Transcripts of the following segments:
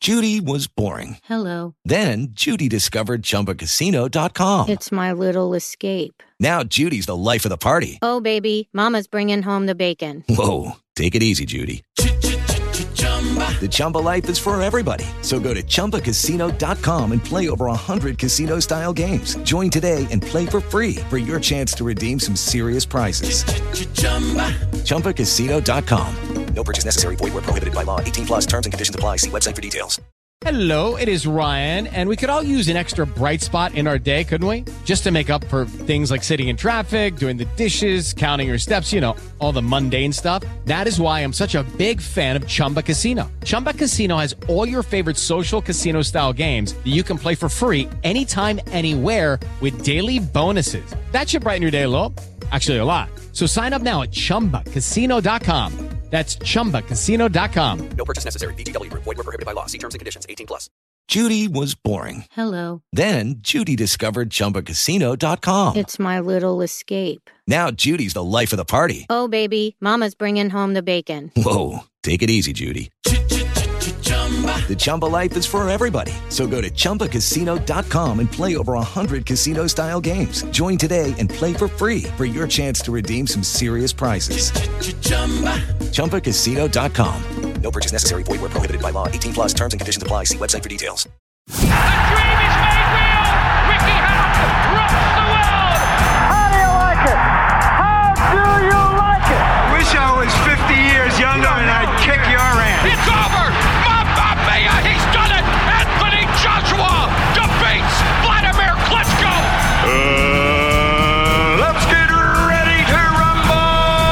Judy was boring. Hello. Then Judy discovered ChumbaCasino.com. It's my little escape. Now Judy's the life of the party. Oh, baby, mama's bringing home the bacon. Whoa, take it easy, Judy. The Chumba life is for everybody. So go to ChumbaCasino.com and play over 100 casino-style games. Join today and play for free for your chance to redeem some serious prizes. ChumbaCasino.com. No purchase necessary. Void where prohibited by law. 18 plus terms and conditions apply. See website for details. Hello, it is Ryan, and we could all use an extra bright spot in our day, couldn't we? Just to make up for things like sitting in traffic, doing the dishes, counting your steps, you know, all the mundane stuff. That is why I'm such a big fan of Chumba Casino. Chumba Casino has all your favorite social casino-style games that you can play for free anytime, anywhere with daily bonuses. That should brighten your day a little. Actually, a lot. So sign up now at ChumbaCasino.com. That's ChumbaCasino.com. No purchase necessary. VGW Group. Void where prohibited by law. See terms and conditions. 18 plus. Judy was boring. Hello. Then Judy discovered ChumbaCasino.com. It's my little escape. Now Judy's the life of the party. Oh, baby, mama's bringing home the bacon. Whoa, take it easy, Judy. The Chumba life is for everybody. So go to ChumbaCasino.com and play over 100 casino-style games. Join today and play for free for your chance to redeem some serious prizes. ChumbaCasino.com. No purchase necessary. Void where prohibited by law. 18 plus terms and conditions apply. See website for details. The dream is made real. Ricky Hatton rocks the world. How do you like it? How do you like it? Wish I was 50 years younger and I'd kick your ass. It's over. Mamma mia, he's done it. Anthony Joshua defeats Vladimir Klitschko. Let's get ready to rumble.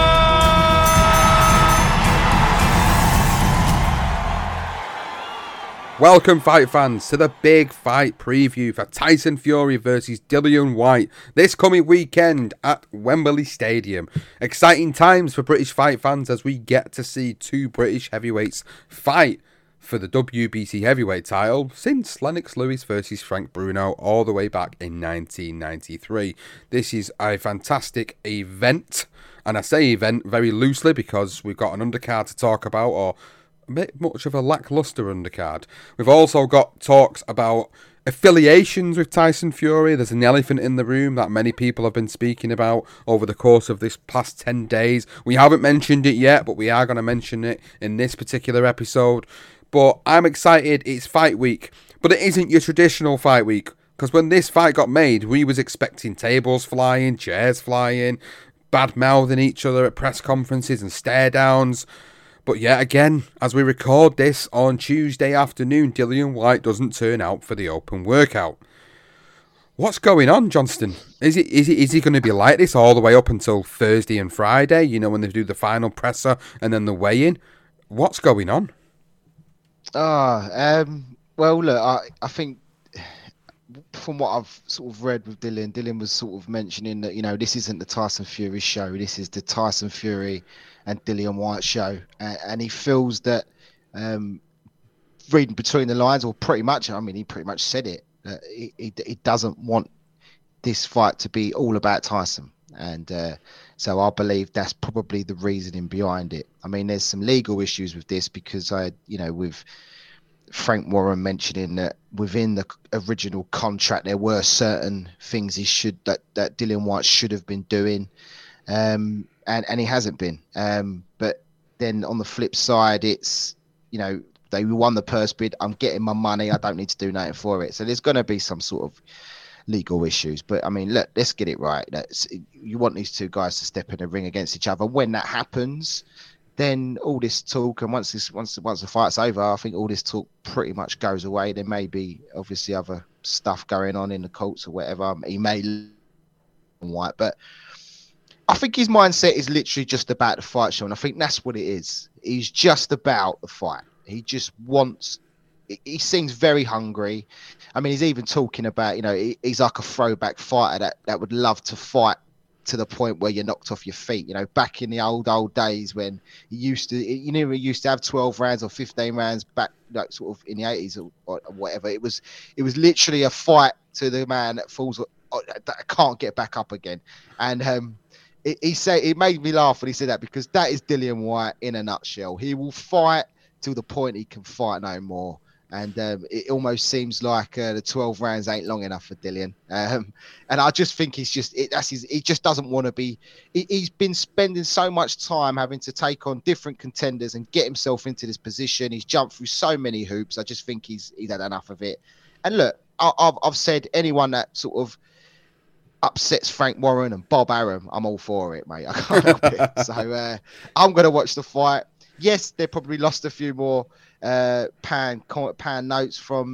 Welcome, fight fans, to the big fight preview for Tyson Fury versus Dillian Whyte this coming weekend at Wembley Stadium. Exciting times for British fight fans as we get to see two British heavyweights fight for the WBC heavyweight title since Lennox Lewis versus Frank Bruno all the way back in 1993. This is a fantastic event, and I say event very loosely because we've got an undercard to talk about, or a bit much of a lackluster undercard. We've also got talks about affiliations with Tyson Fury. There's an elephant in the room that many people have been speaking about over the course of this past 10 days. We haven't mentioned it yet, but we are going to mention it in this particular episode. But I'm excited. It's fight week, but it isn't your traditional fight week, because when this fight got made, we was expecting tables flying, chairs flying, bad-mouthing each other at press conferences and stare-downs. But yet again, as we record this on Tuesday afternoon, Dillian Whyte doesn't turn out for the open workout. What's going on, Johnston? Is he going to be like this all the way up until Thursday and Friday, you know, when they do the final presser and then the weigh-in? What's going on? Well, look, I think from what I've sort of read with Dillian was sort of mentioning that, you know, this isn't the Tyson Fury show. This is the Tyson Fury and Dillian Whyte show. And he feels that, reading between the lines, or pretty much, I mean, he pretty much said it, that he doesn't want this fight to be all about Tyson. And so I believe that's probably the reasoning behind it. I mean, there's some legal issues with this because with Frank Warren mentioning that within the original contract there were certain things that Dillian Whyte should have been doing, and he hasn't been. But then on the flip side, it's, you know, they won the purse bid. I'm getting my money. I don't need to do nothing for it. So there's going to be some sort of legal issues. But I mean, look, let's get it right. You want these two guys to step in the ring against each other. When that happens, then all this talk, and once the fight's over, I think all this talk pretty much goes away. There may be obviously other stuff going on in the courts or whatever. He may White, but I think his mindset is literally just about the fight show, and I think that's what it is. He's just about the fight. He just wants. He seems very hungry. I mean, he's even talking about, you know, he's like a throwback fighter that would love to fight to the point where you're knocked off your feet. You know, back in the old days when he used to have 12 rounds or 15 rounds back, like sort of in the 80s or whatever. It was literally a fight to the man that falls, that can't get back up again. And he said, it made me laugh when he said that, because that is Dillian Whyte in a nutshell. He will fight till the point he can fight no more. And it almost seems like the 12 rounds ain't long enough for Dillian. And I just think he just doesn't want to be. He's been spending so much time having to take on different contenders and get himself into this position. He's jumped through so many hoops. I just think he's had enough of it. And look, I've said anyone that sort of upsets Frank Warren and Bob Arum, I'm all for it, mate. I can't help it. So I'm going to watch the fight. Yes, they probably lost a few more pound notes from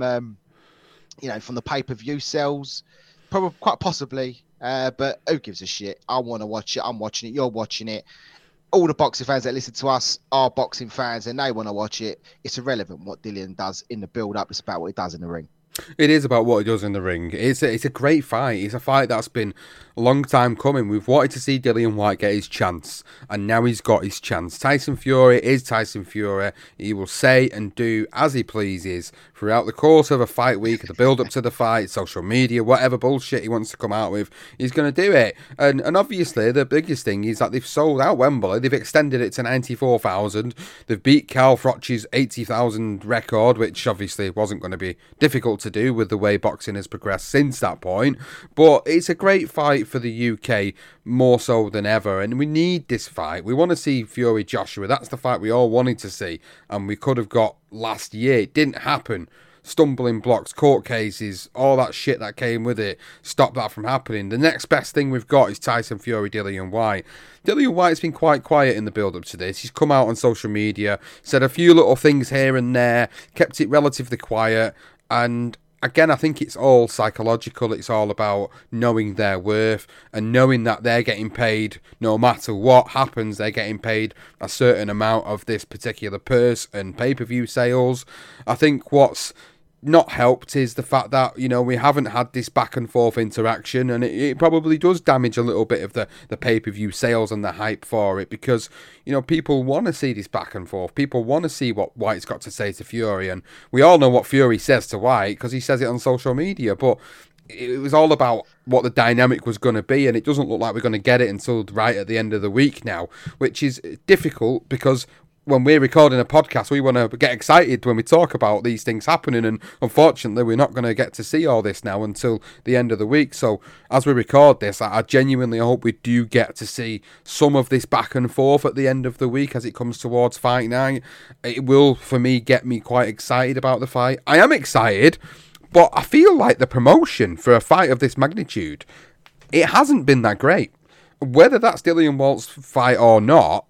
from the pay-per-view sales, probably quite possibly. But who gives a shit? I want to watch it. I'm watching it. You're watching it. All the boxing fans that listen to us are boxing fans, and they want to watch it. It's irrelevant what Dillian does in the build-up. It's about what he does in the ring. It is about what he does in the ring. It's a great fight. It's a fight that's been a long time coming. We've wanted to see Dillian Whyte get his chance, and now he's got his chance. Tyson Fury is Tyson Fury. He will say and do as he pleases throughout the course of a fight week, the build-up to the fight, social media, whatever bullshit he wants to come out with, he's going to do it. And obviously, the biggest thing is that they've sold out Wembley. They've extended it to 94,000. They've beat Carl Froch's 80,000 record, which obviously wasn't going to be difficult to do with the way boxing has progressed since that point. But it's a great fight for the UK, more so than ever, and we need this fight. We want to see Fury Joshua. That's the fight we all wanted to see, and we could have got last year. It didn't happen. Stumbling blocks, court cases, all that shit that came with it stopped that from happening. The next best thing we've got is Tyson Fury, Dillian Whyte. Dillian Whyte's been quite quiet in the build-up to this. He's come out on social media, said a few little things here and there, kept it relatively quiet, and again, I think it's all psychological. It's all about knowing their worth and knowing that they're getting paid no matter what happens. They're getting paid a certain amount of this particular purse and pay-per-view sales. I think what's not helped is the fact that, we haven't had this back and forth interaction, and it probably does damage a little bit of the pay-per-view sales and the hype for it, because, people want to see this back and forth. People want to see what Whyte's got to say to Fury, and we all know what Fury says to Whyte because he says it on social media, but it was all about what the dynamic was going to be, and it doesn't look like we're going to get it until right at the end of the week now, which is difficult because when we're recording a podcast, we want to get excited when we talk about these things happening, and unfortunately we're not going to get to see all this now until the end of the week. So as we record this, I genuinely hope we do get to see some of this back and forth at the end of the week as it comes towards fight night. It will, for me, get me quite excited about the fight. I am excited, but I feel like the promotion for a fight of this magnitude, it hasn't been that great. Whether that's Dillian Whyte's fight or not,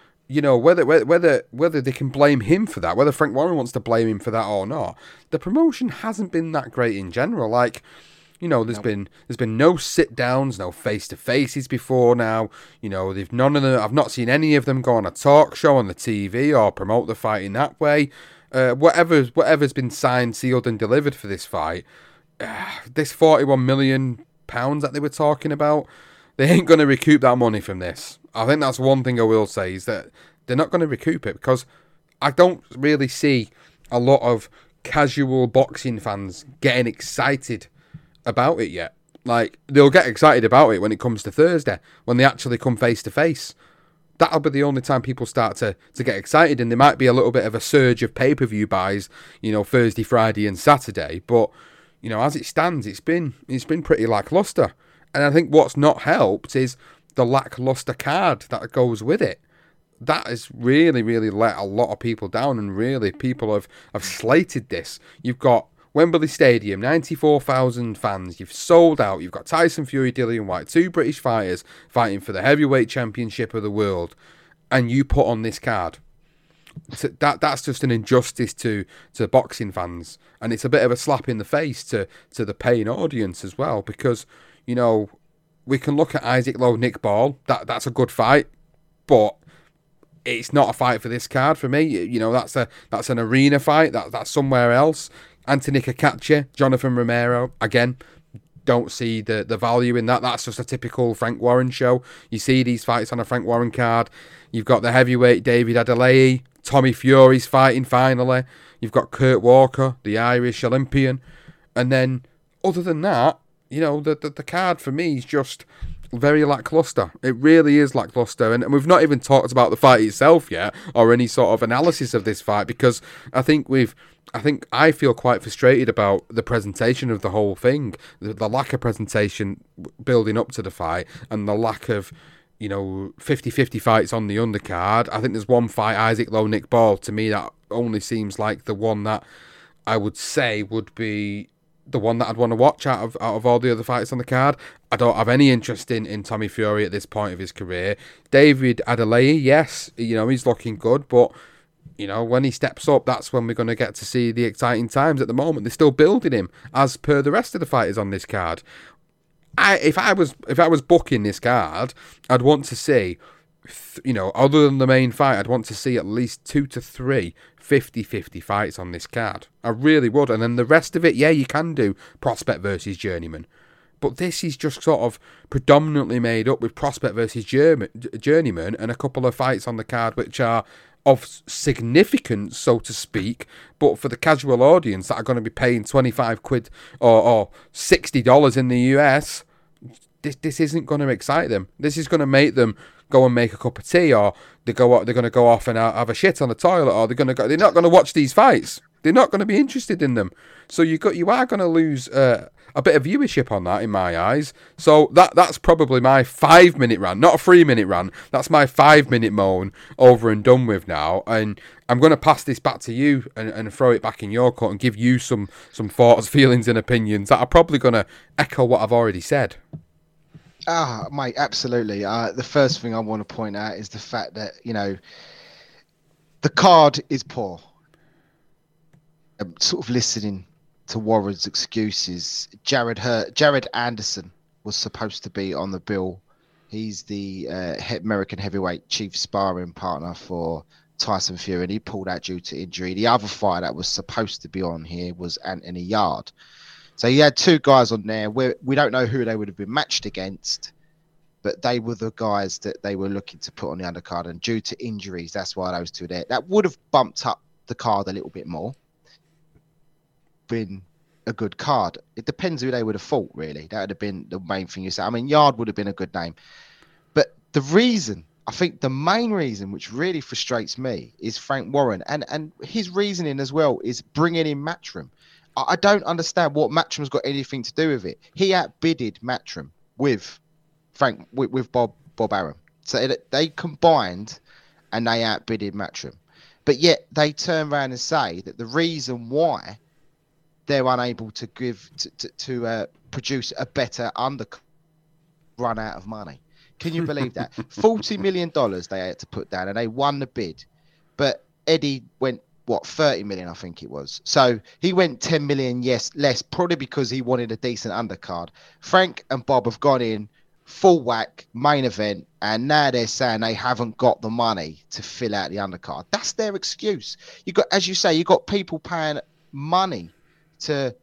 whether they can blame him for that, whether Frank Warren wants to blame him for that or not, the promotion hasn't been that great in general. Like, there's been no sit downs, no face to faces before now. I've not seen any of them go on a talk show on the TV or promote the fight in that way. Whatever's been signed, sealed, and delivered for this fight, this £41 million that they were talking about, they ain't going to recoup that money from this. I think that's one thing I will say, is that they're not going to recoup it, because I don't really see a lot of casual boxing fans getting excited about it yet. Like, they'll get excited about it when it comes to Thursday, when they actually come face to face. That'll be the only time people start to get excited, and there might be a little bit of a surge of pay-per-view buys, Thursday, Friday and Saturday. But, as it stands, it's been pretty lackluster. And I think what's not helped is the lackluster card that goes with it. That has really, really let a lot of people down, and really people have slated this. You've got Wembley Stadium, 94,000 fans. You've sold out. You've got Tyson Fury, Dillian Whyte, two British fighters fighting for the heavyweight championship of the world, and you put on this card. So that's just an injustice to boxing fans, and it's a bit of a slap in the face to the paying audience as well, because, we can look at Isaac Lowe, Nick Ball. That's a good fight, but it's not a fight for this card for me. That's an arena fight. That's somewhere else. Anthony Cacace, Jonathan Romero, again, don't see the value in that. That's just a typical Frank Warren show. You see these fights on a Frank Warren card. You've got the heavyweight David Adeleye. Tommy Fury's fighting finally. You've got Kurt Walker, the Irish Olympian. And then, other than that, the card for me is just very lackluster. It really is lackluster. And we've not even talked about the fight itself yet, or any sort of analysis of this fight, because I think we've I feel quite frustrated about the presentation of the whole thing, the lack of presentation building up to the fight, and the lack of 50-50 fights on the undercard. I think there's one fight, Isaac Lowe, Nick Ball. To me, that only seems like the one that I would say would be the one that I'd want to watch out of all the other fights on the card. I don't have any interest in Tommy Fury at this point of his career. David Adeleye, yes, he's looking good, but when he steps up, that's when we're going to get to see the exciting times. At the moment, they're still building him, as per the rest of the fighters on this card. If I was booking this card, I'd want to see, other than the main fight, I'd want to see at least 2 to 3 50-50 fights on this card. I really would. And then the rest of it, yeah, you can do prospect versus journeyman. But this is just sort of predominantly made up with prospect versus journeyman and a couple of fights on the card which are of significance, so to speak, but for the casual audience that are going to be paying 25 quid or $60 in the US, this isn't going to excite them. This is going to make them go and make a cup of tea, or they're going to go off and have a shit on the toilet, or they're not going to watch these fights. They're not going to be interested in them. So you are going to lose a bit of viewership on that, in my eyes. So that's probably my 5-minute rant, not a 3-minute rant. That's my 5-minute moan over and done with now. And I'm going to pass this back to you and throw it back in your court and give you some thoughts, feelings, and opinions that are probably going to echo what I've already said. Mate, absolutely. The first thing I want to point out is the fact that the card is poor. I'm sort of listening to Warren's excuses. Jared Anderson was supposed to be on the bill. He's the American heavyweight chief sparring partner for Tyson Fury, and he pulled out due to injury. The other fighter that was supposed to be on here was Anthony Yard. So you had 2 guys on there. We don't know who they would have been matched against, but they were the guys that they were looking to put on the undercard. And due to injuries, that's why those 2 there. That would have bumped up the card a little bit more. Been a good card. It depends who they would have fought, really. That would have been the main thing you say. I mean, Yard would have been a good name. But the main reason, which really frustrates me, is Frank Warren. And his reasoning as well is bringing in Matchroom. I don't understand what Matchroom's got anything to do with it. He outbidded Matchroom with Bob Arum. So they combined and they outbidded Matchroom. But yet they turn around and say that the reason why they're unable to produce a better undercard, run out of money. Can you believe that? $40 million they had to put down, and they won the bid. But Eddie went, 30 million, I think it was. So he went 10 million, less, probably because he wanted a decent undercard. Frank and Bob have gone in full whack, main event, and now they're saying they haven't got the money to fill out the undercard. That's their excuse. As you say, you got people paying money to,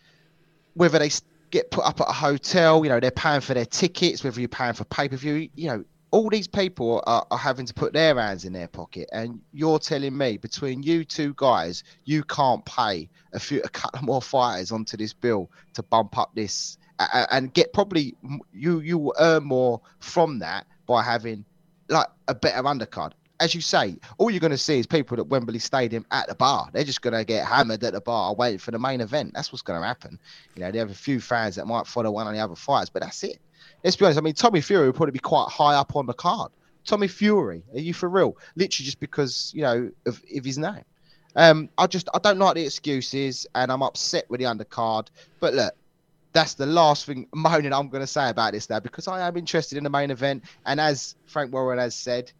whether they get put up at a hotel, they're paying for their tickets, whether you're paying for pay-per-view, all these people are having to put their hands in their pocket, and you're telling me between you 2 guys, you can't pay a couple more fighters onto this bill to bump up this and get probably you will earn more from that by having like a better undercard. As you say, all you're going to see is people at Wembley Stadium at the bar. They're just going to get hammered at the bar waiting for the main event. That's what's going to happen. They have a few fans that might follow one of the other fighters, but that's it. Let's be honest. I mean, Tommy Fury will probably be quite high up on the card. Tommy Fury, are you for real? Literally just because, of his name. I don't like the excuses, and I'm upset with the undercard. But look, that's the last thing moaning I'm going to say about this now, because I am interested in the main event. And as Frank Warren has said,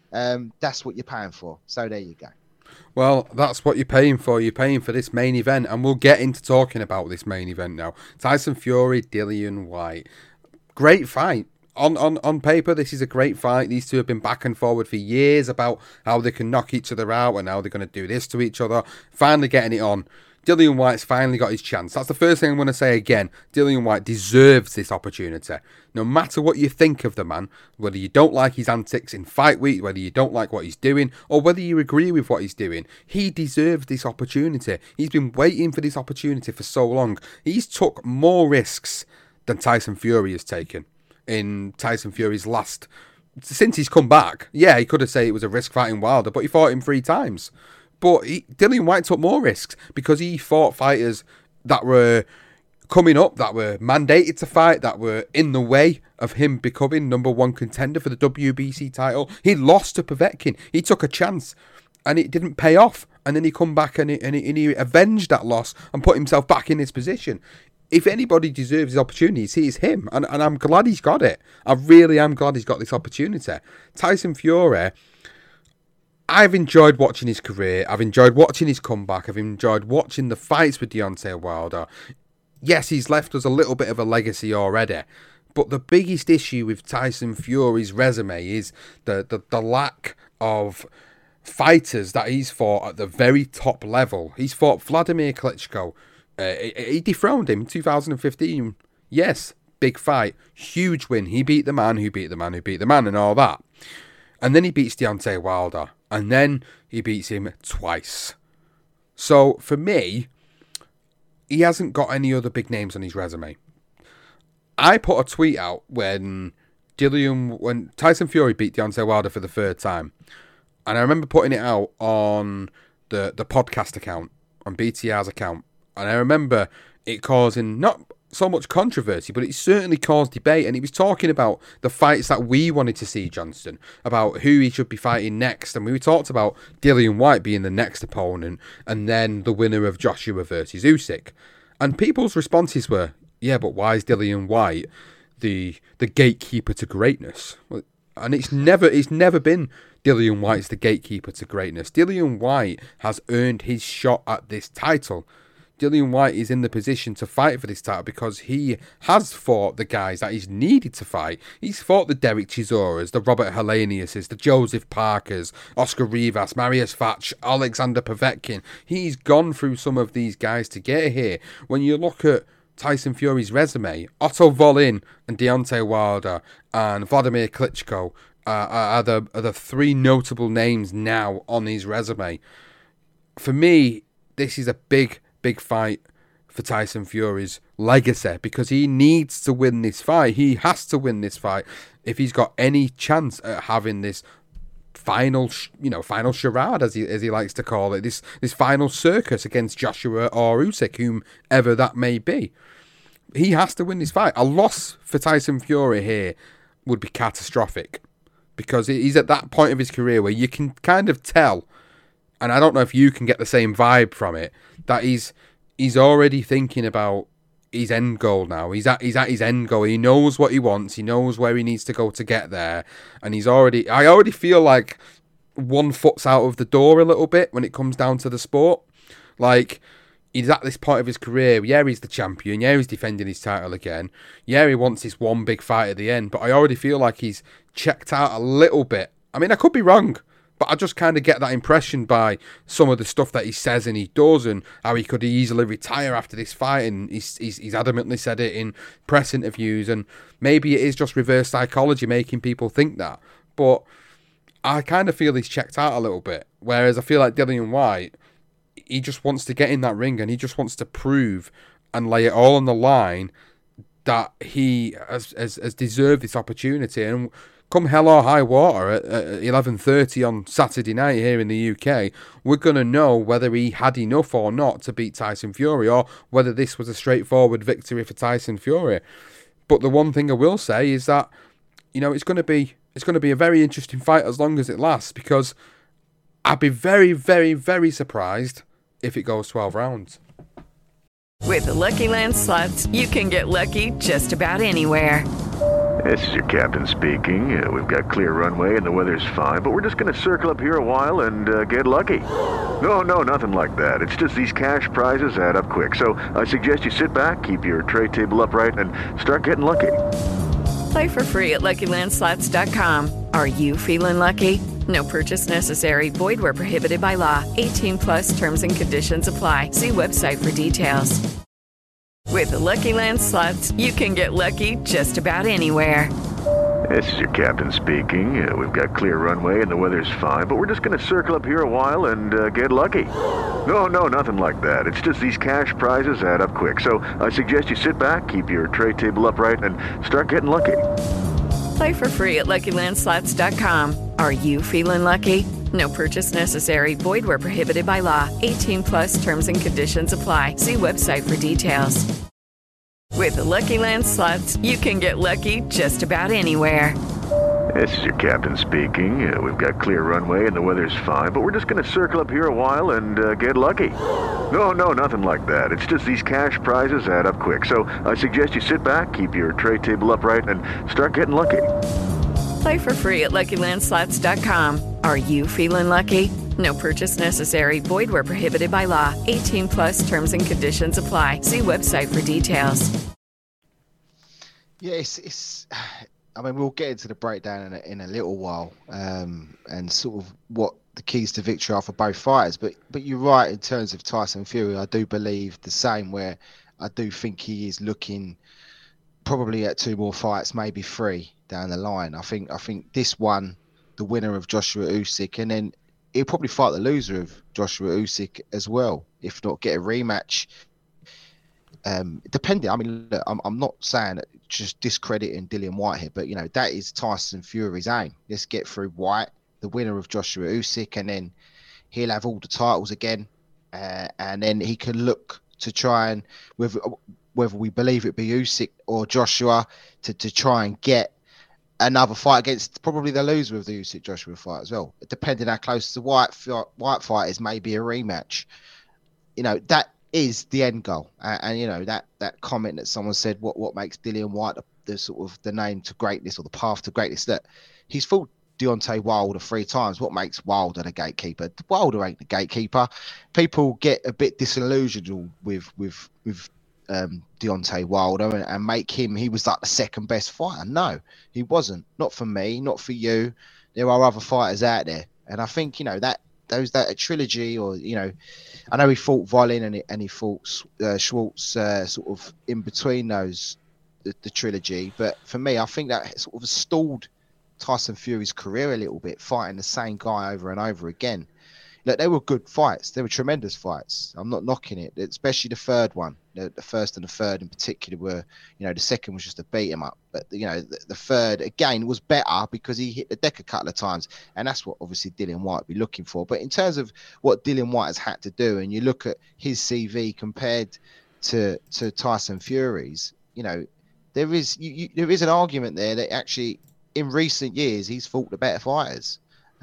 that's what you're paying for. So there you go. Well, that's what you're paying for. You're paying for this main event, and we'll get into talking about this main event now. Tyson Fury, Dillian Whyte. Great fight. On paper, this is a great fight. These two have been back and forward for years about how they can knock each other out and how they're going to do this to each other. Finally getting it on. Dillian Whyte's finally got his chance. That's the first thing I'm going to say again. Dillian Whyte deserves this opportunity. No matter what you think of the man, whether you don't like his antics in fight week, whether you don't like what he's doing, or whether you agree with what he's doing, he deserves this opportunity. He's been waiting for this opportunity for so long. He's took more risks than Tyson Fury has taken in Tyson Fury's since he's come back. Yeah, he could have said it was a risk fighting Wilder, but he fought him 3 times. But Dillian Whyte took more risks because he fought fighters that were coming up, that were mandated to fight, that were in the way of him becoming number one contender for the WBC title. He lost to Povetkin. He took a chance and it didn't pay off. And then he come back and he avenged that loss and put himself back in his position. If anybody deserves his opportunities, it's him. And I'm glad he's got it. I really am glad he's got this opportunity. Tyson Fury, I've enjoyed watching his career. I've enjoyed watching his comeback. I've enjoyed watching the fights with Deontay Wilder. Yes, he's left us a little bit of a legacy already. But the biggest issue with Tyson Fury's resume is the lack of fighters that he's fought at the very top level. He's fought Vladimir Klitschko. He dethroned him in 2015. Yes, big fight, huge win. He beat the man who beat the man who beat the man and all that. And then he beats Deontay Wilder. And then he beats him twice. So for me, he hasn't got any other big names on his resume. I put a tweet out when Tyson Fury beat Deontay Wilder for the third time. And I remember putting it out on the podcast account, on BTR's account. And I remember it causing not so much controversy, but it certainly caused debate. And he was talking about the fights that we wanted to see Johnston, about who he should be fighting next. And we talked about Dillian Whyte being the next opponent, and then the winner of Joshua versus Usyk. And people's responses were, yeah, but why is Dillian Whyte the gatekeeper to greatness? And it's never been Dillian Whyte's the gatekeeper to greatness. Dillian Whyte has earned his shot at this title. Dillian Whyte is in the position to fight for this title because he has fought the guys that he's needed to fight. He's fought the Derek Chisoras, the Robert Heleniuses, the Joseph Parkers, Oscar Rivas, Mariusz Vach, Alexander Povetkin. He's gone through some of these guys to get here. When you look at Tyson Fury's resume, Otto Wallin and Deontay Wilder and Vladimir Klitschko are the three notable names now on his resume. For me, this is a big fight for Tyson Fury's legacy because he needs to win this fight. He has to win this fight if he's got any chance at having this final charade, as he likes to call it, this final circus against Joshua or Usyk, whomever that may be. He has to win this fight. A loss for Tyson Fury here would be catastrophic because he's at that point of his career where you can kind of tell, and I don't know if you can get the same vibe from it, that he's already thinking about his end goal now. He's at his end goal. He knows what he wants. He knows where he needs to go to get there. And I already feel like one foot's out of the door a little bit when it comes down to the sport. Like, he's at this point of his career. Yeah, he's the champion. Yeah, he's defending his title again. Yeah, he wants this one big fight at the end. But I already feel like he's checked out a little bit. I mean, I could be wrong, but I just kind of get that impression by some of the stuff that he says and he does, and how he could easily retire after this fight. And he's adamantly said it in press interviews. And maybe it is just reverse psychology making people think that. But I kind of feel he's checked out a little bit. Whereas I feel like Dillian Whyte, he just wants to get in that ring and he just wants to prove and lay it all on the line that he has deserved this opportunity. And come hell or high water at 11:30 on Saturday night here in the UK, we're going to know whether he had enough or not to beat Tyson Fury, or whether this was a straightforward victory for Tyson Fury. But the one thing I will say is that, it's going to be a very interesting fight as long as it lasts, because I'd be very, very, very surprised if it goes 12 rounds. With the Lucky Land Slots, you can get lucky just about anywhere. This is your captain speaking. We've got clear runway and the weather's fine, but we're just going to circle up here a while and get lucky. No, nothing like that. It's just these cash prizes add up quick. So I suggest you sit back, keep your tray table upright, and start getting lucky. Play for free at LuckyLandSlots.com. Are you feeling lucky? No purchase necessary. Void where prohibited by law. 18+ terms and conditions apply. See website for details. With the Lucky Land Slots, you can get lucky just about anywhere. This is your captain speaking. We've got clear runway and the weather's fine, but we're just going to circle up here a while and get lucky. No, nothing like that. It's just these cash prizes add up quick. So I suggest you sit back, keep your tray table upright, and start getting lucky. Play for free at LuckyLandSlots.com. Are you feeling lucky? No purchase necessary. Void where prohibited by law. 18 plus terms and conditions apply. See website for details. With the Lucky Land Slots, you can get lucky just about anywhere. This is your captain speaking. We've got clear runway and the weather's fine, but we're just going to circle up here a while and get lucky. No, nothing like that. It's just these cash prizes add up quick. So I suggest you sit back, keep your tray table upright, and start getting lucky. Play for free at LuckyLandSlots.com. Are you feeling lucky? No purchase necessary. Void where prohibited by law. 18 plus terms and conditions apply. See website for details. Yeah, it's I mean, we'll get into the breakdown in a little while, and sort of what the keys to victory are for both fighters. But you're right in terms of Tyson Fury. I do believe the same, where I do think he is looking probably at 2 more fights, maybe 3 down the line. I think this one, the winner of Joshua Usyk, and then he'll probably fight the loser of Joshua Usyk as well, if not get a rematch. Depending, I mean, look, I'm not saying that just discrediting Dillian Whyte here, but that is Tyson Fury's aim. Let's get through Whyte, the winner of Joshua Usyk, and then he'll have all the titles again, and then he can look to try and, whether we believe it be Usyk or Joshua, to try and get another fight against probably the loser of the Usyk Joshua fight as well. Depending how close the Whyte fight is, maybe a rematch. That is the end goal, and that comment that someone said, what makes Dillian Whyte the sort of the name to greatness or the path to greatness, that he's fought Deontay Wilder 3 times. What makes Wilder the gatekeeper? Wilder ain't the gatekeeper. People get a bit disillusioned with Deontay Wilder and make him, he was like the second best fighter. No, he wasn't. Not for me, not for you. There are other fighters out there, and I think that a trilogy, or I know he fought Volin and he fought Schwartz sort of in between those, the trilogy. But for me, I think that sort of stalled Tyson Fury's career a little bit, fighting the same guy over and over again. Look, they were good fights. They were tremendous fights. I'm not knocking it, especially the third one. The first and the third in particular were, the second was just to beat him up. But, the third, again, was better because he hit the deck a couple of times. And that's what, obviously, Dillian Whyte would be looking for. But in terms of what Dillian Whyte has had to do, and you look at his CV compared to Tyson Fury's, there is an argument there that actually, in recent years, he's fought the better fighters.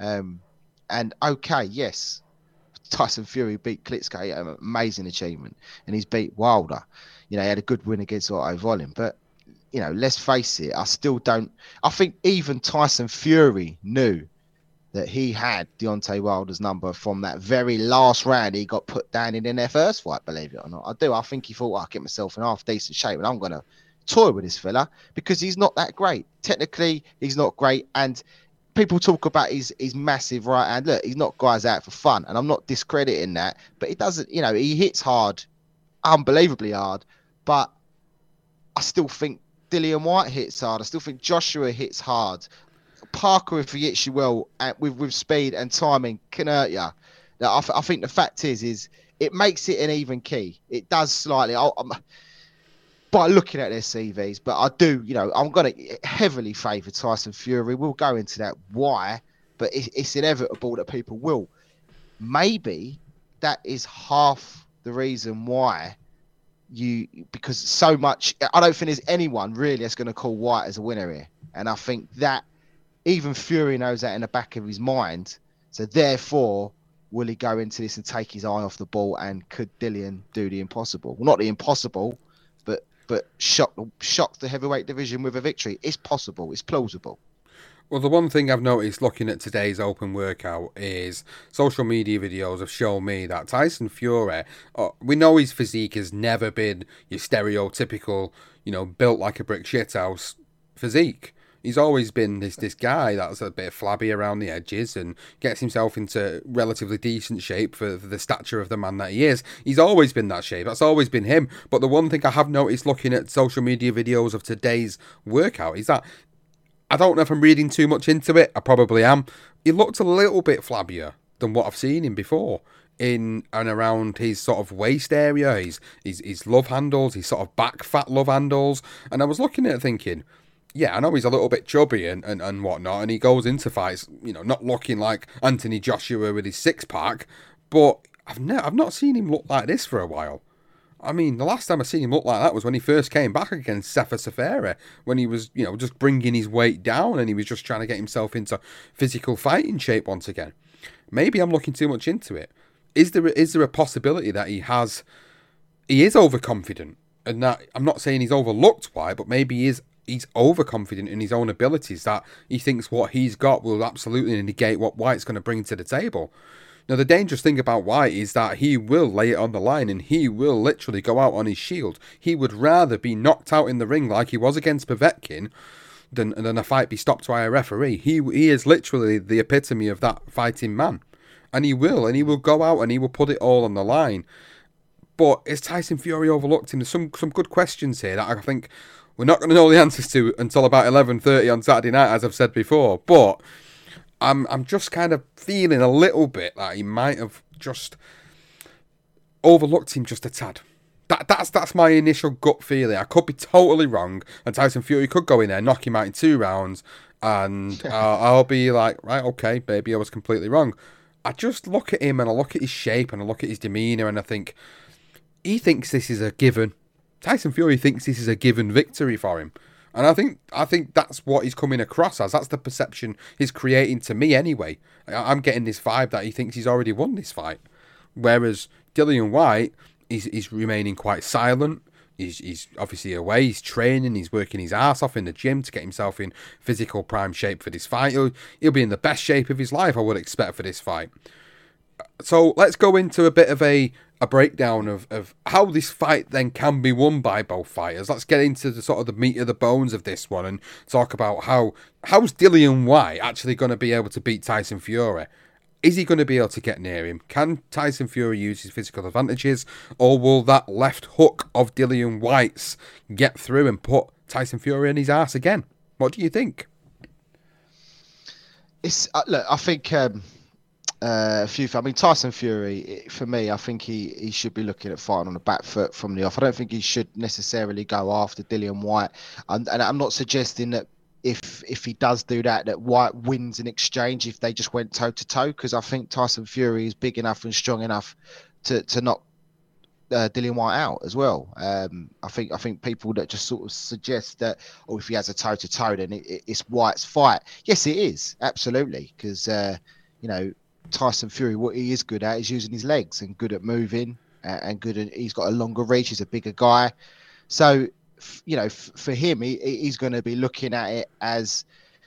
And okay, yes, Tyson Fury beat Klitschko, an amazing achievement, and he's beat Wilder. He had a good win against Otto Volin, but let's face it, I think even Tyson Fury knew that he had Deontay Wilder's number from that very last round he got put down in their first fight, believe it or not. I think he thought, I'll get myself in half decent shape and I'm going to toy with this fella, because he's not that great. Technically, he's not great, and people talk about his massive right hand. Look, he's not guys out for fun, and I'm not discrediting that, but he doesn't, he hits hard, unbelievably hard, but I still think Dillian Whyte hits hard. I still think Joshua hits hard. Parker, if he hits you well, with speed and timing, can hurt you. I think the fact is it makes it an even key. It does slightly. By looking at their CVs, but I do, I'm going to heavily favour Tyson Fury. We'll go into that why, but it's inevitable that people will. Maybe that is half the reason why because so much, I don't think there's anyone really that's going to call Whyte as a winner here. And I think that even Fury knows that in the back of his mind. So therefore, will he go into this and take his eye off the ball, and could Dillian do the impossible? Well, not the impossible, but shock the heavyweight division with a victory. It's possible. It's plausible. Well, the one thing I've noticed looking at today's open workout is social media videos have shown me that Tyson Fury, we know his physique has never been your stereotypical, built like a brick shithouse physique. He's always been this guy that's a bit flabby around the edges and gets himself into relatively decent shape for the stature of the man that he is. He's always been that shape. That's always been him. But the one thing I have noticed looking at social media videos of today's workout is that, I don't know if I'm reading too much into it. I probably am. He looked a little bit flabbier than what I've seen him before. In and around his sort of waist area, his love handles, his sort of back fat love handles. And I was looking at it thinking, yeah, I know he's a little bit chubby and whatnot, and he goes into fights, not looking like Anthony Joshua with his six-pack, but I've not seen him look like this for a while. I mean, the last time I seen him look like that was when he first came back against Sefer Seferi, when he was, just bringing his weight down and he was just trying to get himself into physical fighting shape once again. Maybe I'm looking too much into it. Is there a possibility that he is overconfident, and that I'm not saying he's overlooked White, but maybe he's overconfident in his own abilities, that he thinks what he's got will absolutely negate what White's going to bring to the table. Now, the dangerous thing about White is that he will lay it on the line and he will literally go out on his shield. He would rather be knocked out in the ring like he was against Povetkin than a fight be stopped by a referee. He is literally the epitome of that fighting man. And he will go out and he will put it all on the line. But is Tyson Fury overlooked him? There's some good questions here that I think we're not going to know the answers to until about 11:30 on Saturday night, as I've said before. But I'm just kind of feeling a little bit that he might have just overlooked him just a tad. That's my initial gut feeling. I could be totally wrong, and Tyson Fury could go in there, knock him out in 2 rounds, and I'll be like, right, okay, maybe I was completely wrong. I just look at him and I look at his shape and I look at his demeanour and I think he thinks this is a given. Tyson Fury thinks this is a given victory for him. And I think that's what he's coming across as. That's the perception he's creating to me anyway. I'm getting this vibe that he thinks he's already won this fight. Whereas Dillian Whyte is remaining quite silent. He's obviously away, he's training, he's working his ass off in the gym to get himself in physical prime shape for this fight. He'll be in the best shape of his life, I would expect, for this fight. So let's go into a bit of a breakdown of how this fight then can be won by both fighters. Let's get into the sort of the meat of the bones of this one and talk about how's Dillian Whyte actually going to be able to beat Tyson Fury. Is he going to be able to get near him? Can Tyson Fury use his physical advantages, or will that left hook of Dillian Whyte's get through and put Tyson Fury in his ass again? What do you think? It's look, I think Tyson Fury, for me, I think he should be looking at fighting on the back foot from the off. I don't think he should necessarily go after Dillian Whyte, and I'm not suggesting that if he does do that Whyte wins in exchange if they just went toe to toe, because I think Tyson Fury is big enough and strong enough to knock Dillian Whyte out as well. I think people that just sort of suggest that if he has a toe to toe then it's Whyte's fight. Yes, it is, absolutely, because Tyson Fury, what he is good at is using his legs and good at moving and he's got a longer reach. He's a bigger guy, so for him, he's going to be looking at it as,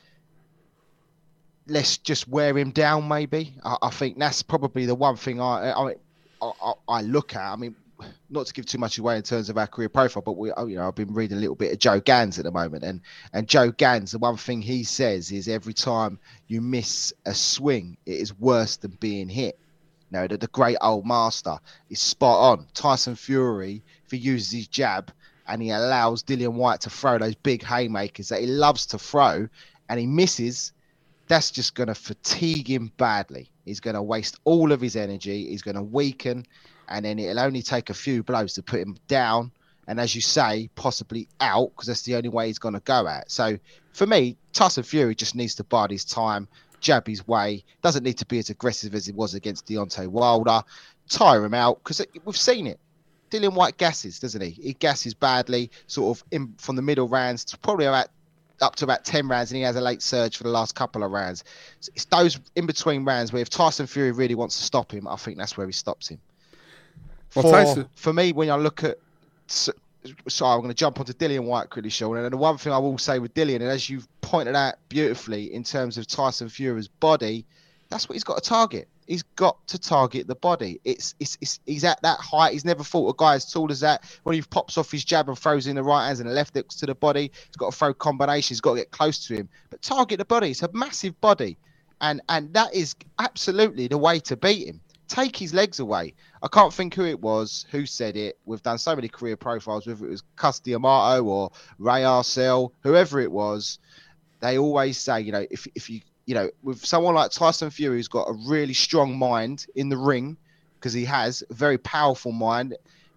let's just wear him down. Maybe I think that's probably the one thing I look at. I mean, not to give too much away in terms of our career profile, but I've been reading a little bit of Joe Gans at the moment, and Joe Gans, the one thing he says is every time you miss a swing, it is worse than being hit. The great old master is spot on. Tyson Fury, if he uses his jab and he allows Dillian Whyte to throw those big haymakers that he loves to throw, and he misses, that's just going to fatigue him badly. He's going to waste all of his energy. He's going to weaken, and then it'll only take a few blows to put him down, and as you say, possibly out, because that's the only way he's going to go at. So for me, Tyson Fury just needs to bide his time, jab his way. Doesn't need to be as aggressive as he was against Deontay Wilder. Tire him out, because we've seen it. Dillian Whyte gasses, doesn't he? He gasses badly, sort of from the middle rounds to probably up to about 10 rounds, and he has a late surge for the last couple of rounds. It's those in between rounds where if Tyson Fury really wants to stop him, I think that's where he stops him. For me, when I look at, so I'm going to jump onto Dillian Whyte quickly, Sean, and the one thing I will say with Dillian, and as you've pointed out beautifully in terms of Tyson Fury's body, that's what he's got to target. He's got to target the body. He's at that height. He's never fought a guy as tall as that. When he pops off his jab and throws in the right hands and the left hooks to the body, he's got to throw combinations. He's got to get close to him. But target the body. It's a massive body. And that is absolutely the way to beat him. Take his legs away. I can't think who it was who said it. We've done so many career profiles, whether it was Cus D'Amato or Ray Arcel, whoever it was. They always say, if you with someone like Tyson Fury, who's got a really strong mind in the ring, because he has a very powerful mind,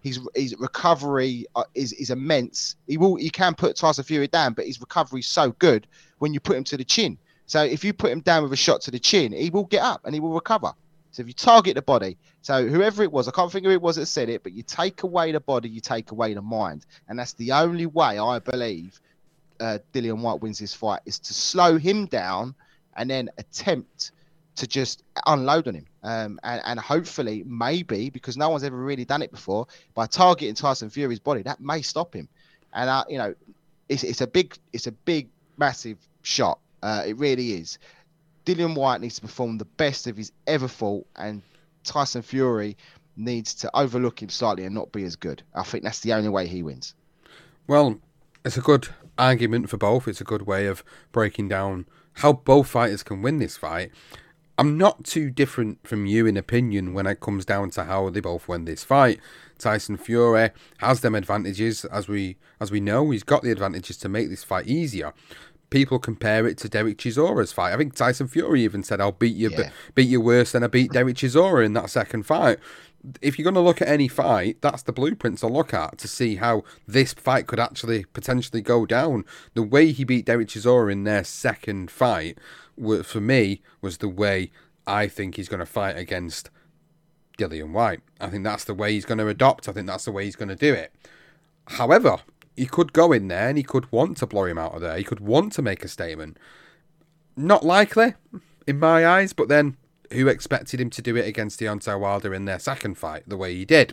his recovery is immense. He can put Tyson Fury down, but his recovery is so good when you put him to the chin. So if you put him down with a shot to the chin, he will get up and he will recover. So if you target the body, so whoever it was, I can't think who it was that said it, but you take away the body, you take away the mind. And that's the only way I believe Dillian Whyte wins this fight, is to slow him down and then attempt to just unload on him. And hopefully, maybe, because no one's ever really done it before, by targeting Tyson Fury's body, that may stop him. And, you know, it's a big, massive shot. It really is. Dillian Whyte needs to perform the best of his ever fought, and Tyson Fury needs to overlook him slightly and not be as good. I think that's the only way he wins. Well, it's a good argument for both. It's a good way of breaking down how both fighters can win this fight. I'm not too different from you in opinion when it comes down to how they both win this fight. Tyson Fury has them advantages, as we know. He's got the advantages to make this fight easier. People compare it to Derek Chisora's fight. I think Tyson Fury even said, "I'll beat you worse than I beat Derek Chisora in that second fight." If you're going to look at any fight, that's the blueprint to look at to see how this fight could actually potentially go down. The way he beat Derek Chisora in their second fight, for me, was the way I think he's going to fight against Dillian Whyte. I think that's the way he's going to adopt. I think that's the way he's going to do it. However, he could go in there and he could want to blow him out of there. He could want to make a statement. Not likely, in my eyes, but then who expected him to do it against Deontay Wilder in their second fight the way he did?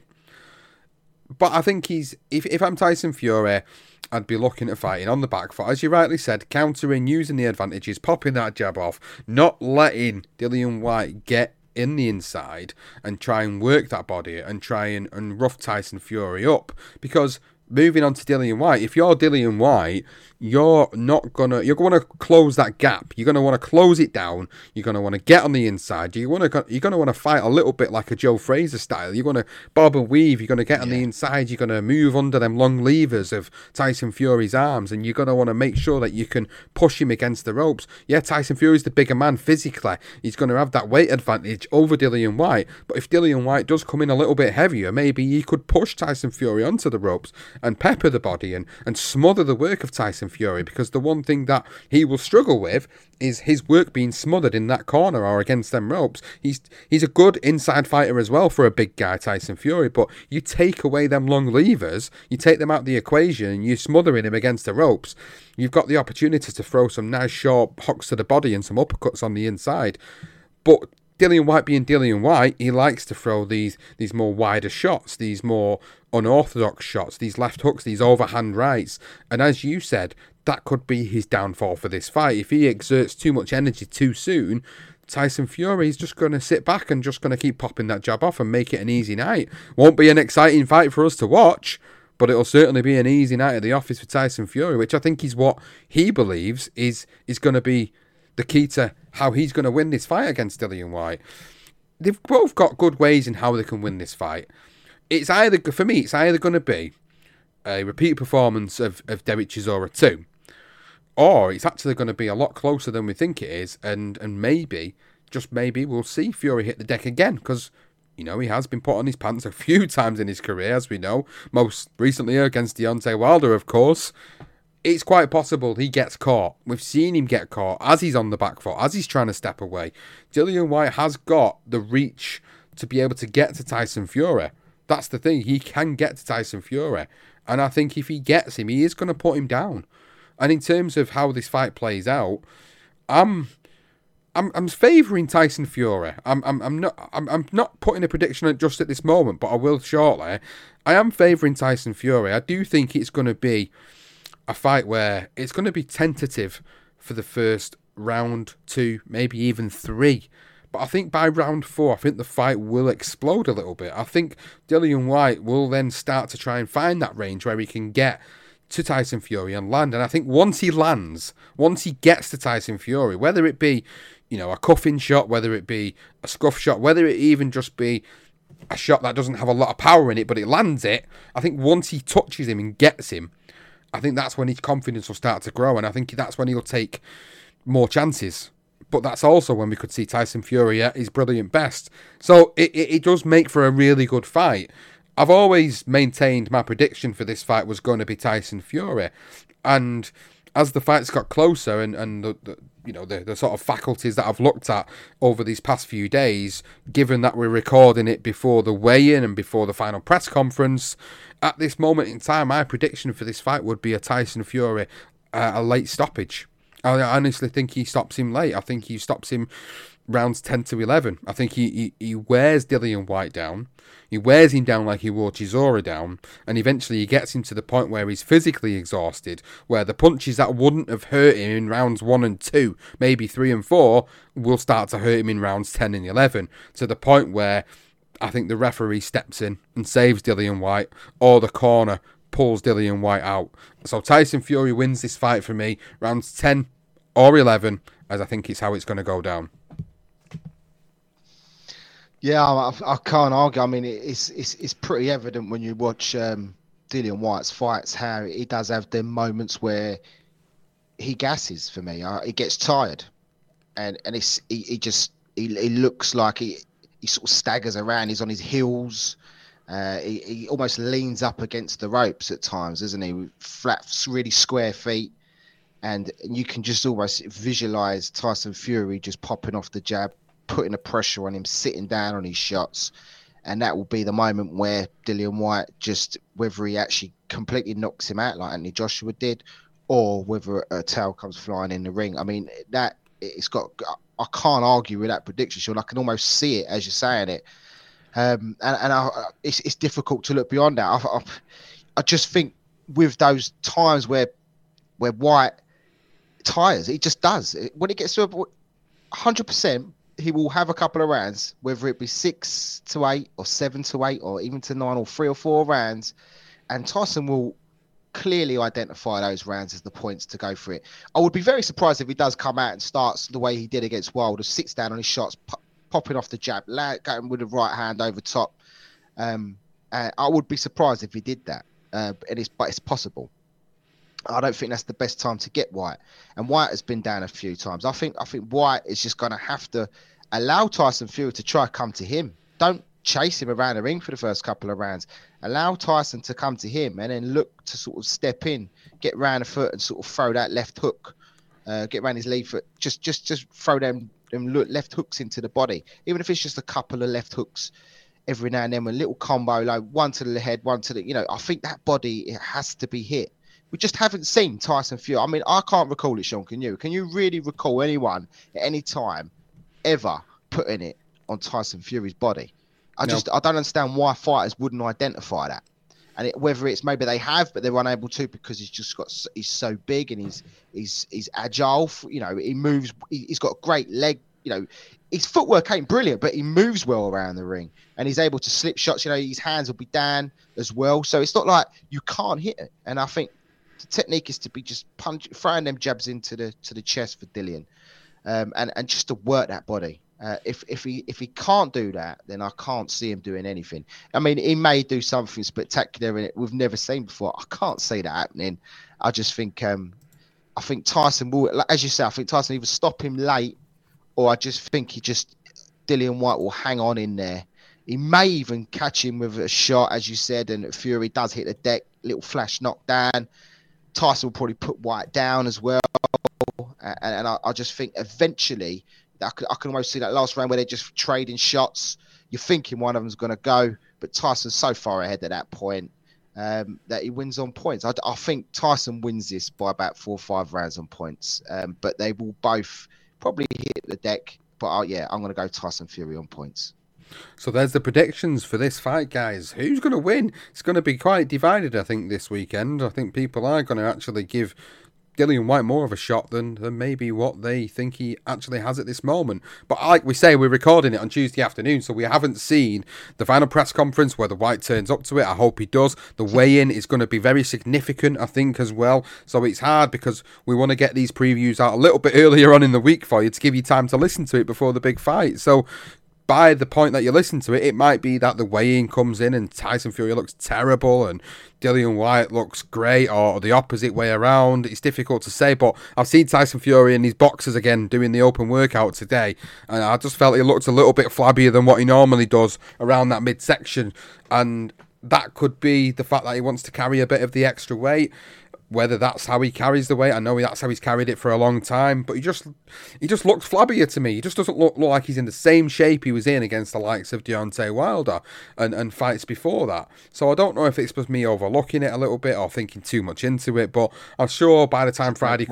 But I think if I'm Tyson Fury, I'd be looking at fighting on the back foot, as you rightly said, countering, using the advantages, popping that jab off, not letting Dillian Whyte get in the inside and try and work that body and try and rough Tyson Fury up. Because moving on to Dillian Whyte, if you're Dillian Whyte, you're going to close that gap. You're going to want to close it down. You're going to want to get on the inside. You're going to want to fight a little bit like a Joe Frazier style. You're going to bob and weave. You're going to get on the inside. You're going to move under them long levers of Tyson Fury's arms, and you're going to want to make sure that you can push him against the ropes. Yeah, Tyson Fury's the bigger man physically. He's going to have that weight advantage over Dillian Whyte. But if Dillian Whyte does come in a little bit heavier, maybe he could push Tyson Fury onto the ropes and pepper the body and smother the work of Tyson Fury, because the one thing that he will struggle with is his work being smothered in that corner or against them ropes. He's a good inside fighter as well for a big guy, Tyson Fury, but you take away them long levers, you take them out of the equation, and you're smothering him against the ropes. You've got the opportunity to throw some nice short hooks to the body and some uppercuts on the inside. But Dillian Whyte being Dillian Whyte, he likes to throw these more wider shots, these more unorthodox shots, these left hooks, these overhand rights. And as you said, that could be his downfall for this fight. If he exerts too much energy too soon, Tyson Fury is just going to sit back and just going to keep popping that jab off and make it an easy night. Won't be an exciting fight for us to watch, but it'll certainly be an easy night at the office for Tyson Fury, which I think is what he believes is going to be the key to how he's going to win this fight against Dillian Whyte. They've both got good ways in how they can win this fight. For me, it's either going to be a repeat performance of Derek Chisora 2, or it's actually going to be a lot closer than we think it is, and maybe, just maybe, we'll see Fury hit the deck again, because, you know, he has been put on his pants a few times in his career, as we know, most recently against Deontay Wilder, of course. It's quite possible he gets caught. We've seen him get caught as he's on the back foot, as he's trying to step away. Dillian Whyte has got the reach to be able to get to Tyson Fury. That's the thing. He can get to Tyson Fury. And I think if he gets him, he is going to put him down. And in terms of how this fight plays out, I'm favouring Tyson Fury. I'm not putting a prediction just at this moment, but I will shortly. I am favouring Tyson Fury. I do think it's going to be a fight where it's going to be tentative for the first round, 2, maybe even 3. But I think by round 4, I think the fight will explode a little bit. I think Dillian Whyte will then start to try and find that range where he can get to Tyson Fury and land. And I think once he lands, once he gets to Tyson Fury, whether it be, you know, a cuffing shot, whether it be a scuff shot, whether it even just be a shot that doesn't have a lot of power in it, but it lands it, I think once he touches him and gets him, I think that's when his confidence will start to grow, and I think that's when he'll take more chances. But that's also when we could see Tyson Fury at his brilliant best. So it does make for a really good fight. I've always maintained my prediction for this fight was going to be Tyson Fury, and as the fights got closer and the sort of faculties that I've looked at over these past few days, given that we're recording it before the weigh-in and before the final press conference, at this moment in time, my prediction for this fight would be a Tyson Fury a late stoppage. I honestly think he stops him late. I think he stops him rounds 10 to 11. I think he wears Dillian Whyte down. He wears him down like he wore Chisora down, and eventually he gets him to the point where he's physically exhausted, where the punches that wouldn't have hurt him in rounds 1 and 2, maybe 3 and 4, will start to hurt him in rounds 10 and 11, to the point where I think the referee steps in and saves Dillian Whyte, or the corner pulls Dillian Whyte out. So Tyson Fury wins this fight for me, rounds 10 or 11, as I think it's how it's going to go down. Yeah, I can't argue. I mean, it's pretty evident when you watch Dillian Whyte's fights how he does have them moments where he gasses for me. He gets tired, and he looks like he sort of staggers around. He's on his heels. He almost leans up against the ropes at times, doesn't he? Flat, really square feet, and you can just almost visualize Tyson Fury just popping off the jab, putting the pressure on him, sitting down on his shots, and that will be the moment where Dillian Whyte just, whether he actually completely knocks him out like Anthony Joshua did, or whether a tail comes flying in the ring. I mean, I can't argue with that prediction, Sean. I can almost see it as you're saying it, it's difficult to look beyond that. I just think with those times where Whyte tires, he just does. When it gets to 100%. He will have a couple of rounds, whether it be 6 to 8 or 7 to 8 or even to 9 or 3 or 4 rounds, and Tyson will clearly identify those rounds as the points to go for it. I would be very surprised if he does come out and starts the way he did against Wilder, sits down on his shots, popping off the jab, going with the right hand over top. I would be surprised if he did that, but it's possible. I don't think that's the best time to get Whyte, and Whyte has been down a few times. I think Whyte is just going to have to allow Tyson Fury to try to come to him. Don't chase him around the ring for the first couple of rounds. Allow Tyson to come to him, and then look to sort of step in, get round the foot, and sort of throw that left hook, get round his lead foot. Just throw them left hooks into the body, even if it's just a couple of left hooks every now and then, a little combo, like one to the head, one to the. I think that body, it has to be hit. We just haven't seen Tyson Fury. I mean, I can't recall it, Sean. Can you? Can you really recall anyone at any time ever putting it on Tyson Fury's body? I don't understand why fighters wouldn't identify that. And whether it's maybe they have, but they're unable to because he's so big and he's agile. He moves. He's got a great leg. His footwork ain't brilliant, but he moves well around the ring and he's able to slip shots. His hands will be down as well. So it's not like you can't hit it. And I think the technique is to be just throwing them jabs into the chest for Dillian, and just to work that body. If he can't do that, then I can't see him doing anything. I mean, he may do something spectacular in it we've never seen before. I can't see that happening. I just think I think Tyson will, as you say, I think Tyson either stop him late, or I just think Dillian Whyte will hang on in there. He may even catch him with a shot, as you said, and Fury does hit the deck, little flash knockdown. Tyson will probably put Whyte down as well. And I just think eventually, I can almost see that last round where they're just trading shots. You're thinking one of them's going to go, but Tyson's so far ahead at that point that he wins on points. I think Tyson wins this by about 4 or 5 rounds on points, but they will both probably hit the deck. But I'm going to go Tyson Fury on points. So there's the predictions for this fight, guys. Who's going to win? It's going to be quite divided, I think, this weekend. I think people are going to actually give Dillian Whyte more of a shot than maybe what they think he actually has at this moment. But like we say, we're recording it on Tuesday afternoon, so we haven't seen the final press conference whether Whyte turns up to it. I hope he does. The weigh-in is going to be very significant, I think, as well. So it's hard because we want to get these previews out a little bit earlier on in the week for you to give you time to listen to it before the big fight. So by the point that you listen to it, it might be that the weigh-in comes in and Tyson Fury looks terrible and Dillian Whyte looks great, or the opposite way around. It's difficult to say, but I've seen Tyson Fury in his boxers again doing the open workout today, and I just felt he looked a little bit flabbier than what he normally does around that midsection. And that could be the fact that he wants to carry a bit of the extra weight. Whether that's how he carries the weight, I know that's how he's carried it for a long time, but he just looks flabbier to me. He just doesn't look like he's in the same shape he was in against the likes of Deontay Wilder and fights before that. So I don't know if it's just me overlooking it a little bit or thinking too much into it, but I'm sure by the time Friday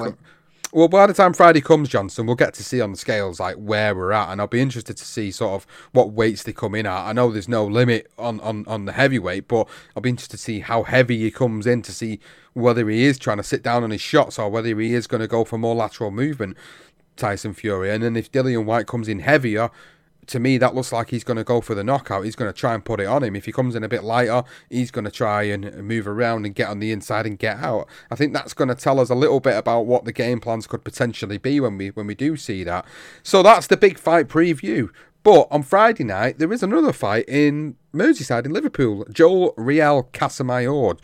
comes, Johnson, we'll get to see on the scales like where we're at, and I'll be interested to see sort of what weights they come in at. I know there's no limit on the heavyweight, but I'll be interested to see how heavy he comes in, to see whether he is trying to sit down on his shots or whether he is going to go for more lateral movement, Tyson Fury. And then if Dillian Whyte comes in heavier, to me, that looks like he's going to go for the knockout. He's going to try and put it on him. If he comes in a bit lighter, he's going to try and move around and get on the inside and get out. I think that's going to tell us a little bit about what the game plans could potentially be when we do see that. So that's the big fight preview. But on Friday night, there is another fight in Merseyside in Liverpool. John Riel Casamayor,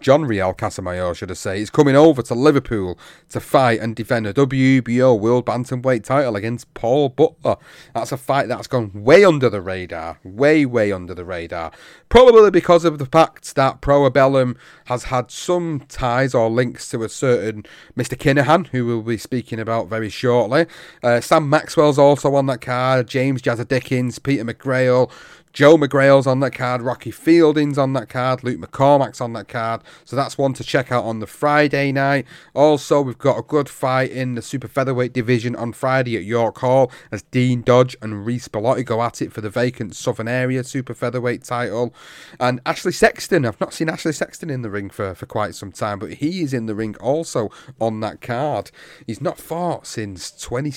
should I say, is coming over to Liverpool to fight and defend a WBO World Bantamweight title against Paul Butler. That's a fight that's gone way under the radar. Way under the radar. Probably because of the fact that Proabellum has had some ties or links to a certain Mr. Kinahan, who we'll be speaking about very shortly. Sam Maxwell's also on that card. James Jazza Dickens, Peter McGrail, Joe McGrail's on that card, Rocky Fielding's on that card, Luke McCormack's on that card, so that's one to check out on the Friday night. Also, we've got a good fight in the super featherweight division on Friday at York Hall as Dean Dodge and Reece Bellotti go at it for the vacant Southern Area super featherweight title. And Ashley Sexton, I've not seen Ashley Sexton in the ring for quite some time, but he is in the ring also on that card. He's not fought since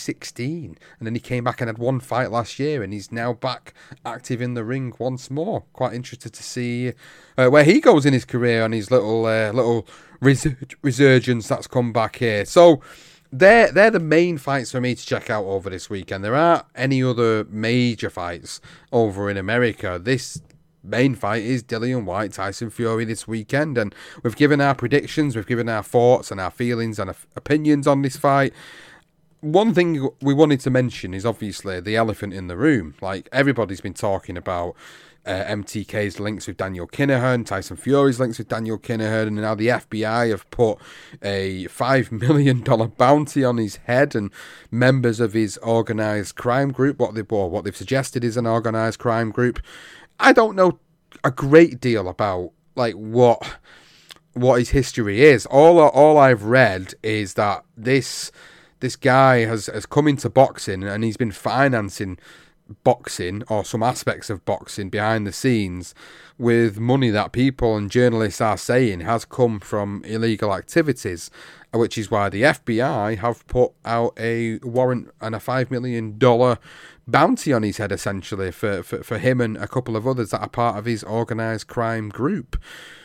2016, and then he came back and had one fight last year, and he's now back active in the ring once more. Quite interested to see where he goes in his career and his little resurgence that's come back here. So they're the main fights for me to check out over this weekend. There aren't any other major fights over in America. This main fight is Dillian Whyte, Tyson Fury this weekend, and we've given our predictions, we've given our thoughts and our feelings and opinions on this fight. One thing we wanted to mention is obviously the elephant in the room. Like, everybody's been talking about MTK's links with Daniel Kinahan, Tyson Fury's links with Daniel Kinahan, and now the FBI have put a $5 million bounty on his head, and members of his organised crime group, what they've suggested is an organised crime group. I don't know a great deal about like what his history is. All I've read is that this guy has come into boxing and he's been financing boxing or some aspects of boxing behind the scenes with money that people and journalists are saying has come from illegal activities, which is why the FBI have put out a warrant and a $5 million bounty on his head, essentially, for him and a couple of others that are part of his organised crime group.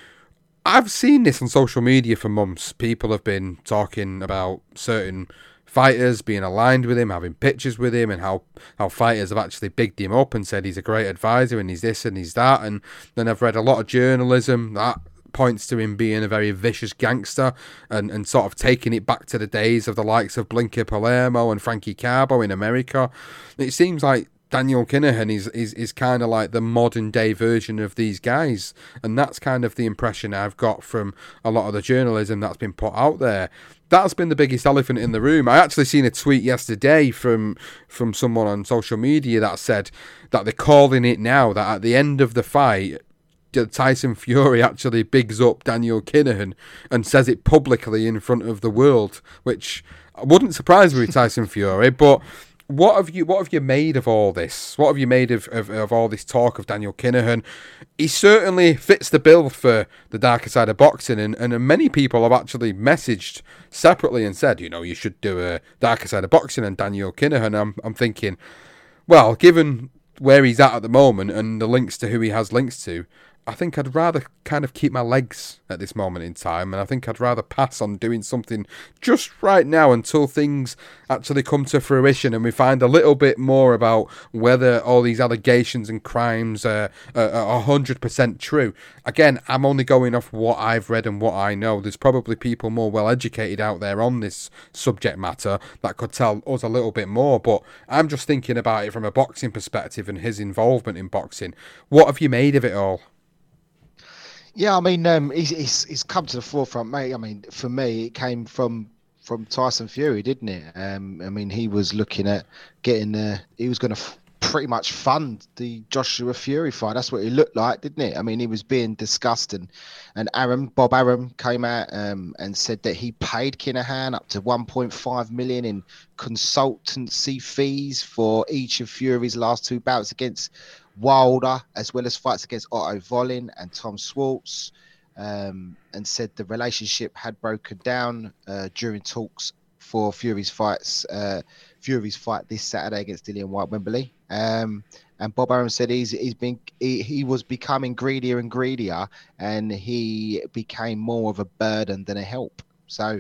I've seen this on social media for months. People have been talking about certain fighters being aligned with him, having pictures with him, and how fighters have actually bigged him up and said he's a great advisor and he's this and he's that. And then I've read a lot of journalism that points to him being a very vicious gangster and sort of taking it back to the days of the likes of Blinker Palermo and Frankie Carbo in America. It seems like Daniel Kinahan is kind of like the modern day version of these guys, and that's kind of the impression I've got from a lot of the journalism that's been put out there. That's been the biggest elephant in the room. I actually seen a tweet yesterday from someone on social media that said that they're calling it now that at the end of the fight, Tyson Fury actually bigs up Daniel Kinahan and says it publicly in front of the world, which wouldn't surprise me with Tyson Fury. But what have you made of all this? What have you made of all this talk of Daniel Kinahan? He certainly fits the bill for the darker side of boxing, and many people have actually messaged separately and said, you should do a darker side of boxing and Daniel Kinahan. I'm thinking, well, given where he's at the moment and the links to who he has links to, I think I'd rather kind of keep my legs at this moment in time, and I think I'd rather pass on doing something just right now until things actually come to fruition and we find a little bit more about whether all these allegations and crimes are 100% true. Again, I'm only going off what I've read and what I know. There's probably people more well-educated out there on this subject matter that could tell us a little bit more, but I'm just thinking about it from a boxing perspective and his involvement in boxing. What have you made of it all? Yeah, I mean, he's come to the forefront, mate. I mean, for me, it came from Tyson Fury, didn't it? I mean, he was looking at getting he was going to pretty much fund the Joshua Fury fight. That's what it looked like, didn't it? I mean, he was being discussed, and Bob Arum came out and said that he paid Kinahan up to 1.5 million in consultancy fees for each of Fury's last 2 bouts against Wilder, as well as fights against Otto Volin and Tom Schwartz, and said the relationship had broken down during talks for Fury's fight this Saturday against Dillian Whyte Wembley. And Bob Arum said he was becoming greedier and greedier, and he became more of a burden than a help. So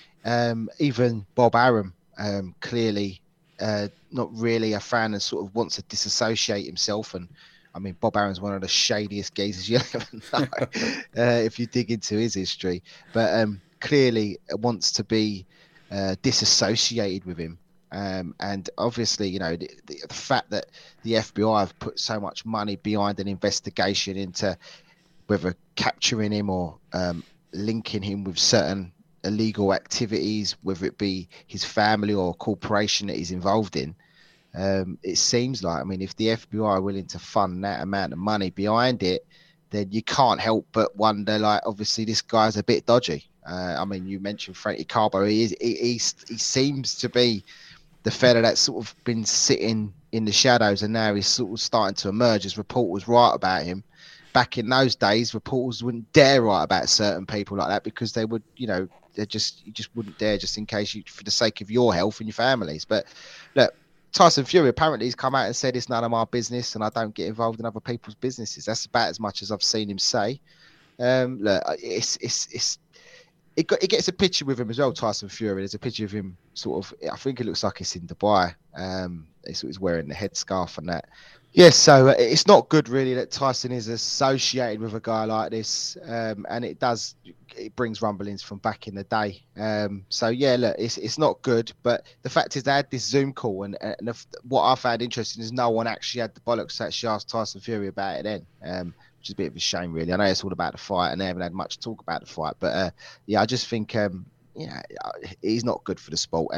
even Bob Arum clearly not really a fan and sort of wants to disassociate himself. And I mean, Bob Arum's one of the shadiest geezers you ever know if you dig into his history, but clearly wants to be disassociated with him. And obviously, you know, the fact that the FBI have put so much money behind an investigation into whether capturing him or linking him with certain illegal activities, whether it be his family or a corporation that he's involved in, it seems like, I mean, if the FBI are willing to fund that amount of money behind it, then you can't help but wonder, like, obviously this guy's a bit dodgy. I mean, you mentioned Frankie Carbo. He seems to be the fella that's sort of been sitting in the shadows, and now he's sort of starting to emerge as reporters write about him. Back in those days, reporters wouldn't dare write about certain people like that because they would, you know, you just wouldn't dare, just in case for the sake of your health and your families. But look, Tyson Fury apparently has come out and said it's none of my business and I don't get involved in other people's businesses. That's about as much as I've seen him say. Look, it gets a picture with him as well, Tyson Fury. There's a picture of him sort of, I think it looks like it's in Dubai. He's wearing the headscarf and that. Yes, so it's not good really that Tyson is associated with a guy like this, and it brings rumblings from back in the day. So yeah, look, it's not good, but the fact is they had this Zoom call, and what I found interesting is no one actually had the bollocks to actually ask Tyson Fury about it then, which is a bit of a shame really. I know it's all about the fight, and they haven't had much to talk about the fight, but yeah, I just think he's not good for the sport.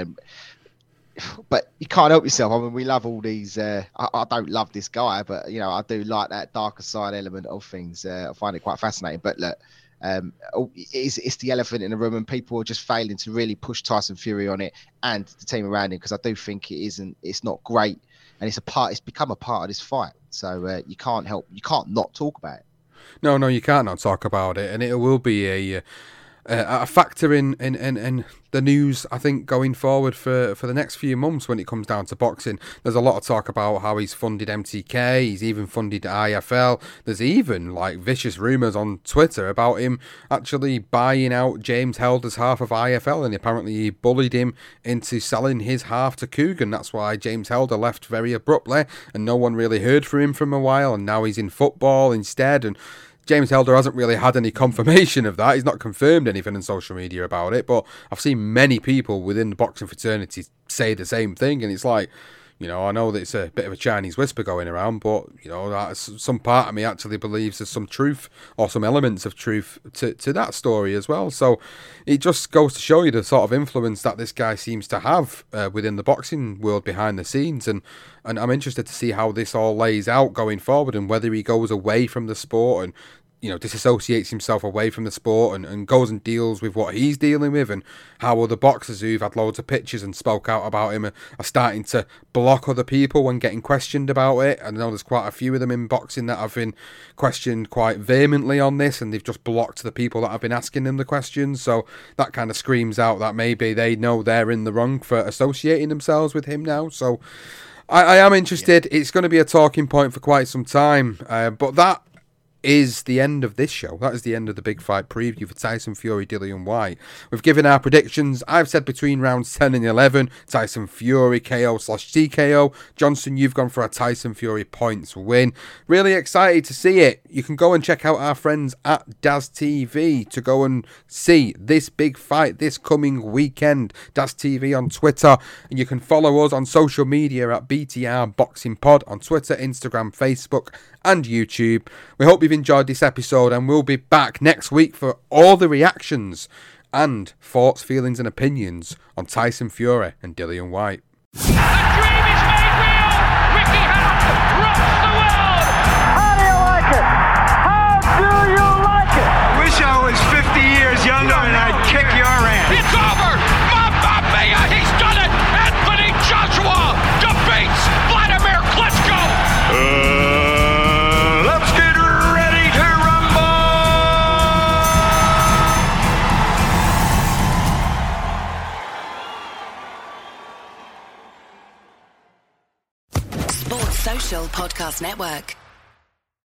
But you can't help yourself. I mean, we love all these. I don't love this guy, but you know, I do like that darker side element of things. I find it quite fascinating. But look, it's the elephant in the room, and people are just failing to really push Tyson Fury on it and the team around him, because I do think it's not great, and it's become a part of this fight. So you can't not talk about it. No, you can't not talk about it, and it will be a factor in the news, I think, going forward for the next few months when it comes down to boxing. There's a lot of talk about how he's funded MTK, he's even funded IFL. There's even like vicious rumours on Twitter about him actually buying out James Helder's half of IFL, and apparently he bullied him into selling his half to Coogan. That's why James Helder left very abruptly and no one really heard from him for a while, and now he's in football instead. And James Helder hasn't really had any confirmation of that. He's not confirmed anything on social media about it, but I've seen many people within the boxing fraternity say the same thing, and it's like, you know, I know that it's a bit of a Chinese whisper going around, but, you know, some part of me actually believes there's some truth or some elements of truth to that story as well. So it just goes to show you the sort of influence that this guy seems to have within the boxing world behind the scenes, and I'm interested to see how this all lays out going forward, and whether he goes away from the sport and, you know, disassociates himself away from the sport and goes and deals with what he's dealing with, and how other boxers who've had loads of pictures and spoke out about him are starting to block other people when getting questioned about it. I know there's quite a few of them in boxing that have been questioned quite vehemently on this, and they've just blocked the people that have been asking them the questions. So that kind of screams out that maybe they know they're in the wrong for associating themselves with him now. So I am interested. Yeah. It's going to be a talking point for quite some time, but that is the end of this show. That is the end of the big fight preview for Tyson Fury, Dillian Whyte. We've given our predictions. I've said between rounds 10 and 11, Tyson Fury KO/TKO. Johnson, you've gone for a Tyson Fury points win. Really excited to see it. You can go and check out our friends at Daz TV to go and see this big fight this coming weekend. Daz TV on Twitter, and you can follow us on social media at BTR Boxing Pod on Twitter, Instagram, Facebook and YouTube. We hope you've you've enjoyed this episode, and we'll be back next week for all the reactions and thoughts, feelings and opinions on Tyson Fury and Dillian Whyte. The dream is made real. Ricky Hatton rocks the world. How do you like it? How do you like it? Wish I was 50 years younger and I'd kick your ass. It's over. Mamma mia, he's done it. Anthony Joshua defeats Vladimir Klitschko. Let's get ready to rumble! Sports Social Podcast Network.